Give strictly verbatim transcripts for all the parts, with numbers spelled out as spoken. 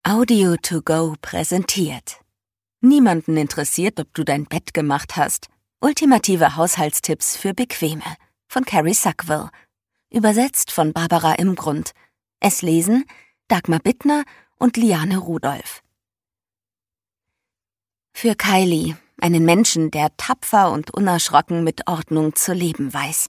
Audio to go präsentiert. Niemanden interessiert, ob du dein Bett gemacht hast. Ultimative Haushaltstipps für Bequeme von Carrie Sackville. Übersetzt von Barbara Imgrund. Es lesen Dagmar Bittner und Liane Rudolph. Für Kylie, einen Menschen, der tapfer und unerschrocken mit Ordnung zu leben weiß.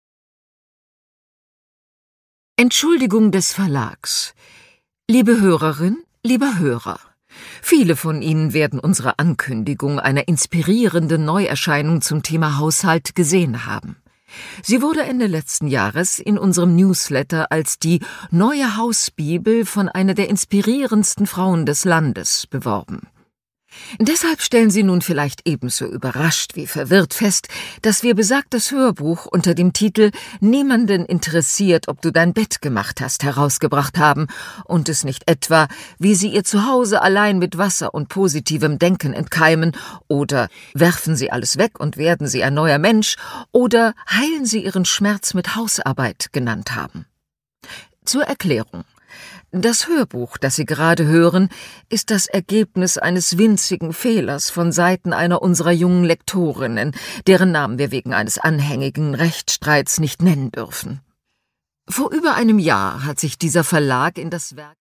Entschuldigung des Verlags. Liebe Hörerin, lieber Hörer, viele von Ihnen werden unsere Ankündigung einer inspirierenden Neuerscheinung zum Thema Haushalt gesehen haben. Sie wurde Ende letzten Jahres in unserem Newsletter als die neue Hausbibel von einer der inspirierendsten Frauen des Landes beworben. Deshalb stellen Sie nun vielleicht ebenso überrascht wie verwirrt fest, dass wir besagtes Hörbuch unter dem Titel »Niemanden interessiert, ob du dein Bett gemacht hast« herausgebracht haben und es nicht etwa, wie Sie Ihr Zuhause allein mit Wasser und positivem Denken entkeimen oder »Werfen Sie alles weg und werden Sie ein neuer Mensch« oder »Heilen Sie Ihren Schmerz mit Hausarbeit« genannt haben. Zur Erklärung. Das Hörbuch, das Sie gerade hören, ist das Ergebnis eines winzigen Fehlers von Seiten einer unserer jungen Lektorinnen, deren Namen wir wegen eines anhängigen Rechtsstreits nicht nennen dürfen. Vor über einem Jahr hat sich dieser Verlag in das Werk